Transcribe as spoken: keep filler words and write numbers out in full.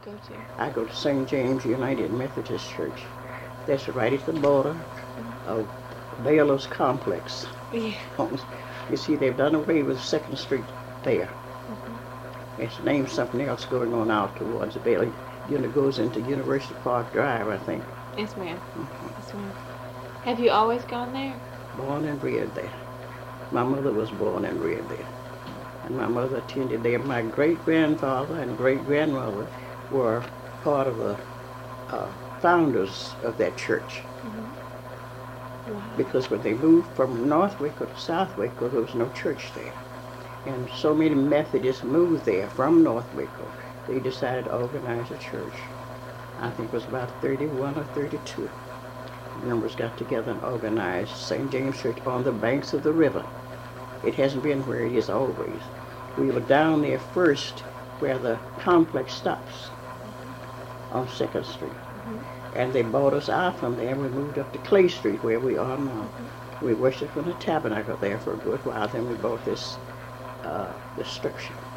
go to? I go to Saint James United Methodist Church. That's right at the border mm-hmm. of Baylor's complex. Yeah. You see, they've done away with second Street there. Mm-hmm. It's named something else going on out towards Baylor. You know, it goes into University Park Drive, I think. Yes, ma'am. Mm-hmm. Yes, ma'am. Have you always gone there? Born and reared there. My mother was born and reared there. And my mother attended there. My great-grandfather and great-grandmother were part of the uh, founders of that church. Mm-hmm. Wow. Because when they moved from North Waco to South Waco, there was no church there. And so many Methodists moved there from North Waco. They decided to organize a church. I think it was about thirty-one or thirty-two. Members got together and organized Saint James Church on the banks of the river. It hasn't been where it is always. We were down there first where the complex stops on second Street. Mm-hmm. And they bought us out from there and we moved up to Clay Street where we are now. Mm-hmm. We worshiped in the tabernacle there for a good while. Then we bought this, uh, this structure.